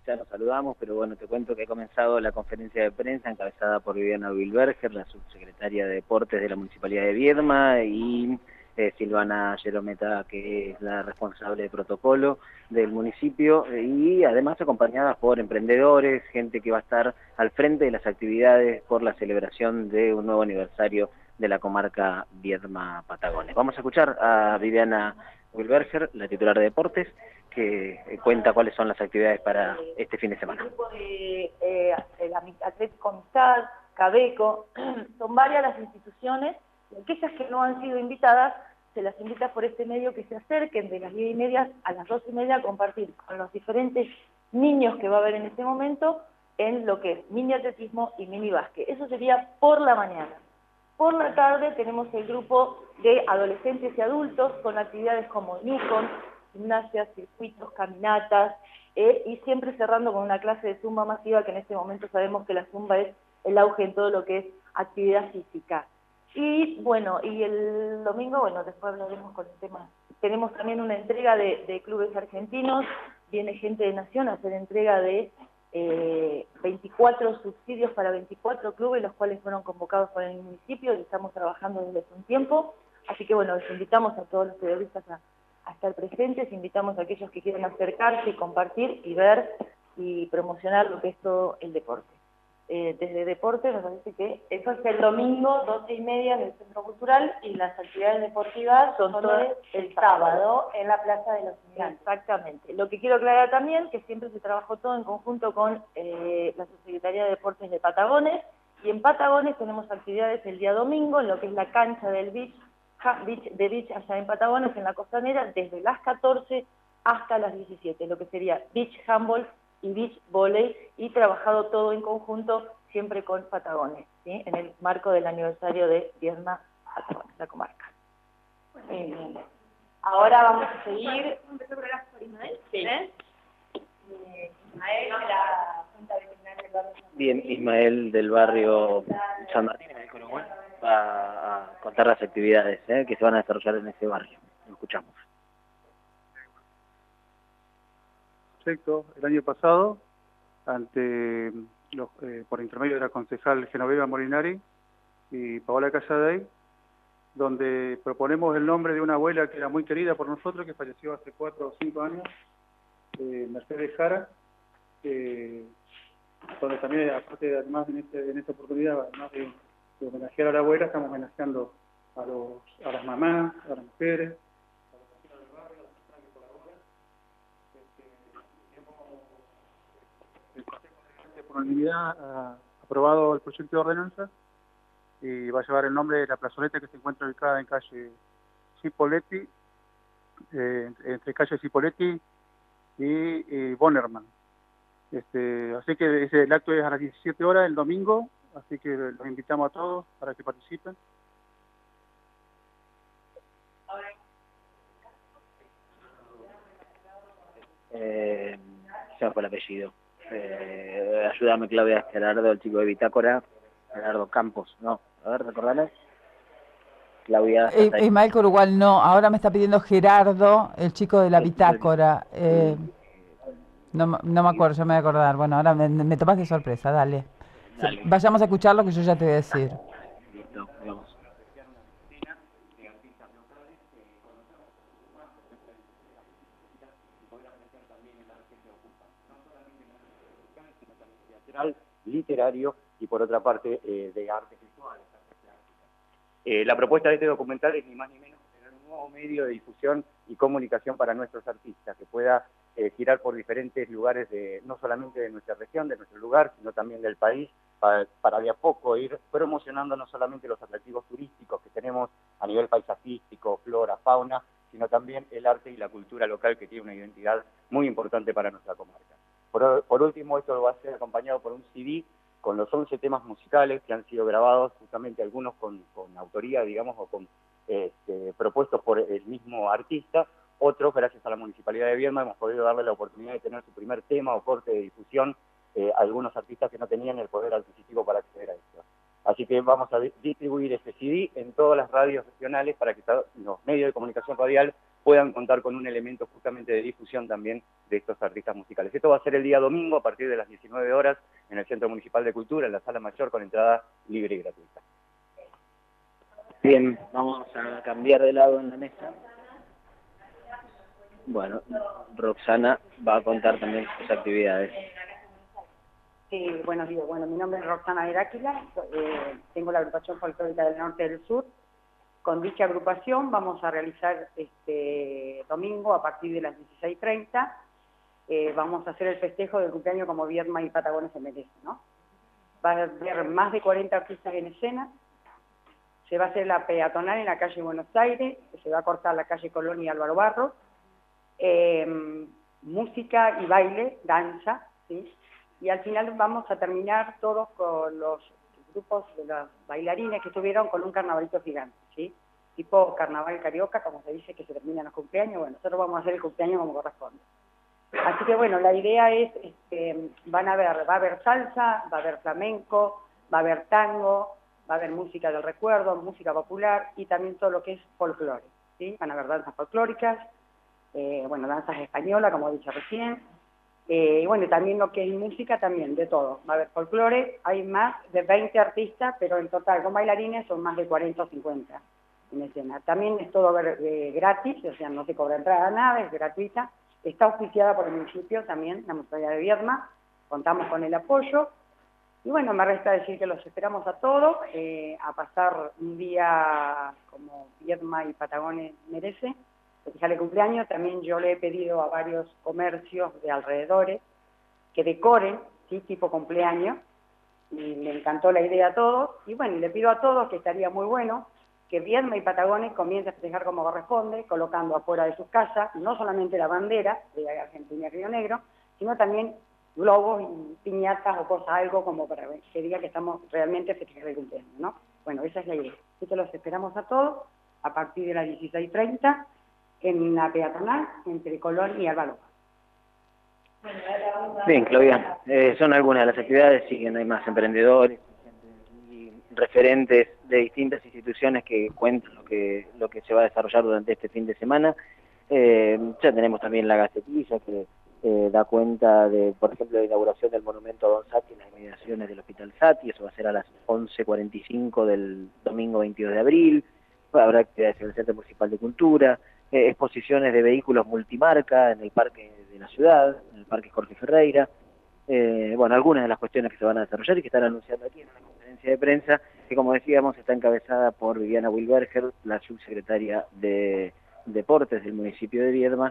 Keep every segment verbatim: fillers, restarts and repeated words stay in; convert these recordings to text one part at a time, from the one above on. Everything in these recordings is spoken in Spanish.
ya nos saludamos, pero bueno, te cuento que ha comenzado la conferencia de prensa encabezada por Viviana Wilberger, la subsecretaria de Deportes de la Municipalidad de Viedma, y eh, Silvana Yerometa, que es la responsable de protocolo del municipio, y además acompañadas por emprendedores, gente que va a estar al frente de las actividades por la celebración de un nuevo aniversario de la comarca Viedma-Patagones. Vamos a escuchar a Viviana Wilberger, la titular de Deportes, que cuenta cuáles son las actividades para este fin de semana. El grupo de eh, Atlético Amistad, Cabeco, son varias las instituciones, y aquellas que no han sido invitadas, se las invita por este medio que se acerquen de las diez y media a las dos y media a compartir con los diferentes niños que va a haber en este momento en lo que es mini atletismo y mini básquet. Eso sería por la mañana. Por la tarde tenemos el grupo de adolescentes y adultos con actividades como Nikon, gimnasias, circuitos, caminatas, eh, y siempre cerrando con una clase de zumba masiva, que en este momento sabemos que la zumba es el auge en todo lo que es actividad física. Y bueno, y el domingo, bueno, después hablaremos con el tema. Tenemos también una entrega de, de clubes argentinos, viene gente de Nación a hacer entrega de eh, veinticuatro subsidios para veinticuatro clubes, los cuales fueron convocados por el municipio y estamos trabajando desde hace un tiempo. Así que bueno, les invitamos a todos los periodistas a a estar presentes, invitamos a aquellos que quieran acercarse y compartir y ver y promocionar lo que es todo el deporte. Eh, desde deporte me parece que eso es el domingo, doce y media en el Centro Cultural, y las actividades deportivas son todas el sábado en la Plaza de los Inmigrantes. Exactamente. Lo que quiero aclarar también, que siempre se trabajó todo en conjunto con eh, la Subsecretaría de Deportes de Patagones, y en Patagones tenemos actividades el día domingo en lo que es la cancha del beach, Beach, de beach allá en Patagones, en la costanera, desde las catorce hasta las diecisiete, lo que sería beach handball y beach volley, y trabajado todo en conjunto, siempre con Patagones, ¿sí? En el marco del aniversario de Viedma Patagones, la comarca. Muy bien. Ahora vamos a seguir. ¿Empezó por Ismael? Sí. ¿Eh? Eh, Ismael, de la Junta Vecinal del Barrio San Martín. Bien, Ismael del barrio San Martín, en el Coronel, va a contar las actividades ¿eh? que se van a desarrollar en ese barrio. Lo escuchamos. Proyecto el año pasado, ante los, eh, por intermedio de la concejal Genoveva Molinari y Paola Casaday, donde proponemos el nombre de una abuela que era muy querida por nosotros, que falleció hace cuatro o cinco años, eh, Mercedes Jara, eh, donde también, aparte de, además en, este, en esta oportunidad, además de, de homenajear a la abuela, estamos homenajeando a, los, a las mamás, a las mujeres, a los vecinos del barrio, a las personas que colaboran. Este, hemos, el Consejo Deliberante por unanimidad ha aprobado el proyecto de ordenanza y va a llevar el nombre de la plazoleta que se encuentra ubicada en calle Cipoletti, eh, entre calle Cipoletti y, y Bonnerman. Este, así que ese, el acto es a las diecisiete horas el domingo, así que los invitamos a todos para que participen. Eh, se me fue el apellido. Eh, ayúdame, Claudia, Gerardo, el chico de Bitácora, Gerardo Campos, no, a ver, recordale. Claudia. Eh, Ismael Corugual, no, ahora me está pidiendo Gerardo, el chico de la Bitácora. Eh, no, no me acuerdo, ya me voy a acordar. Bueno, ahora me, me tomas de sorpresa, dale. dale. Vayamos a escuchar lo que yo ya te voy a decir. Listo, vamos. Literario y por otra parte eh, de artes visuales. Eh, la propuesta de este documental es ni más ni menos tener un nuevo medio de difusión y comunicación para nuestros artistas, que pueda eh, girar por diferentes lugares, de, no solamente de nuestra región, de nuestro lugar, sino también del país, para, para de a poco ir promocionando no solamente los atractivos turísticos que tenemos a nivel paisajístico, flora, fauna, sino también el arte y la cultura local, que tiene una identidad muy importante para nuestra comarca. Por, por último, esto va a ser acompañado por un C D con los once temas musicales que han sido grabados, justamente algunos con, con autoría, digamos, o con este, propuestos por el mismo artista. Otros, gracias a la Municipalidad de Viedma, hemos podido darle la oportunidad de tener su primer tema o corte de difusión eh, a algunos artistas que no tenían el poder adquisitivo para acceder a esto. Así que vamos a distribuir este C D en todas las radios regionales para que los medios de comunicación radial puedan contar con un elemento justamente de difusión también de estos artistas musicales. Esto va a ser el día domingo a partir de las diecinueve horas en el Centro Municipal de Cultura, en la Sala Mayor, con entrada libre y gratuita. Bien, vamos a cambiar de lado en la mesa. Bueno, Roxana va a contar también sus actividades. Sí, buenos días. Bueno, mi nombre es Roxana Heráquila, eh, tengo la agrupación folclórica del Norte y del Sur. Con dicha agrupación vamos a realizar este domingo a partir de las dieciséis treinta, eh, vamos a hacer el festejo del cumpleaños como Viedma y Patagones se merece, ¿no? Va a haber más de cuarenta artistas en escena, se va a hacer la peatonal en la calle Buenos Aires, se va a cortar la calle Colón y Álvaro Barros, eh, música y baile, danza, ¿sí? Y al final vamos a terminar todos con los grupos de los bailarines que estuvieron con un carnavalito gigante, ¿sí? Tipo carnaval carioca, como se dice, que se terminan los cumpleaños. Bueno, nosotros vamos a hacer el cumpleaños como corresponde. Así que bueno, la idea es, este, van a ver, va a haber salsa, va a haber flamenco, va a haber tango, va a haber música del recuerdo, música popular y también todo lo que es folclore, ¿sí? Van a haber danzas folclóricas, eh, bueno, danzas españolas, como he dicho recién, eh, y bueno, también lo que es música también, de todo. Va a haber folclore, hay más de veinte artistas, pero en total con bailarines son más de cuarenta o cincuenta en escena. También es todo eh, gratis, o sea, no se cobra entrada a nada, es gratuita. Está auspiciada por el municipio también, la Municipalidad de Viedma, contamos con el apoyo. Y bueno, me resta decir que los esperamos a todos, eh, a pasar un día como Viedma y Patagones merece, festejar el cumpleaños. También yo le he pedido a varios comercios de alrededores que decoren, ¿sí? Tipo cumpleaños, y me encantó la idea a todos. Y bueno, y le pido a todos que estaría muy bueno que Viedma y Patagones comiencen a festejar como corresponde, colocando afuera de sus casas no solamente la bandera de Argentina y Río Negro, sino también globos y piñatas o cosas, algo como para que diga que estamos realmente festejando el cumpleaños, ¿no? Bueno, esa es la idea. Así que los esperamos a todos a partir de las dieciséis treinta en la peatonal entre Colón y Álvaro. Bien, Claudia, eh, son algunas de las actividades, siguen, hay más emprendedores y referentes de distintas instituciones que cuentan lo que lo que se va a desarrollar durante este fin de semana. Eh, ya tenemos también la Gacetilla que eh, da cuenta de, por ejemplo, la inauguración del monumento a Don Sati en las inmediaciones del Hospital Sati. Eso va a ser a las once cuarenta y cinco del domingo veintidós de abril. Habrá actividades en el Centro Municipal de Cultura, eh, exposiciones de vehículos multimarca en el Parque de la Ciudad, en el Parque Jorge Ferreira. Eh, bueno, algunas de las cuestiones que se van a desarrollar y que están anunciando aquí en una conferencia de prensa, que como decíamos está encabezada por Viviana Wilberger, la subsecretaria de Deportes del municipio de Viedma,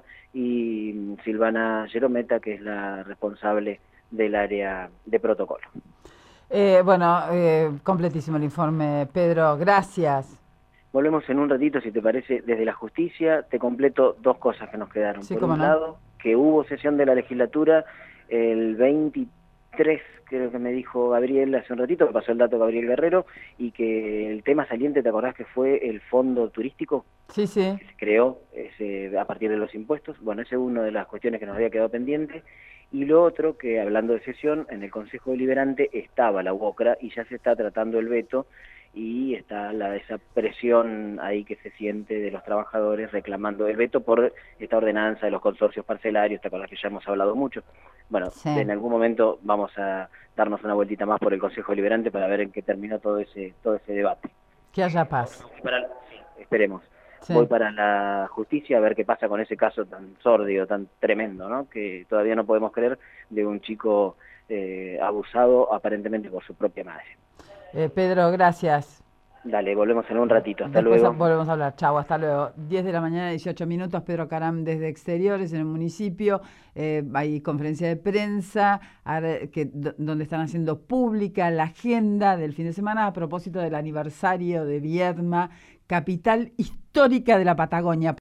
y Silvana Gerometa, que es la responsable del área de protocolo. Eh, bueno, eh, completísimo el informe, Pedro, gracias. Volvemos en un ratito, si te parece, desde la justicia. Te completo dos cosas que nos quedaron. Sí, por un cómo no. lado, que hubo sesión de la legislatura el veintitrés, creo que me dijo Gabriel hace un ratito, que pasó el dato Gabriel Guerrero, y que el tema saliente, ¿te acordás que fue el fondo turístico? Sí, sí. Que se creó ese, a partir de los impuestos. Bueno, esa es una de las cuestiones que nos había quedado pendiente. Y lo otro, que hablando de sesión, en el Consejo Deliberante estaba la UOCRA y ya se está tratando el veto, y está la, esa presión ahí que se siente de los trabajadores reclamando el veto por esta ordenanza de los consorcios parcelarios, ¿te acordás que ya hemos hablado mucho? Bueno, Sí. En algún momento vamos a darnos una vueltita más por el Consejo Deliberante para ver en qué terminó todo ese todo ese debate. Que haya paz. Para, sí, esperemos. Sí. Voy para la justicia a ver qué pasa con ese caso tan sórdido, tan tremendo, ¿no? Que todavía no podemos creer, de un chico eh, abusado aparentemente por su propia madre. Eh, Pedro, gracias. Dale, volvemos en un ratito. Hasta Después luego. volvemos a hablar. Chau, hasta luego. diez de la mañana, dieciocho minutos. Pedro Caram desde Exteriores, en el municipio. Eh, hay conferencia de prensa ahora, que, donde están haciendo pública la agenda del fin de semana a propósito del aniversario de Viedma, capital histórica de la Patagonia.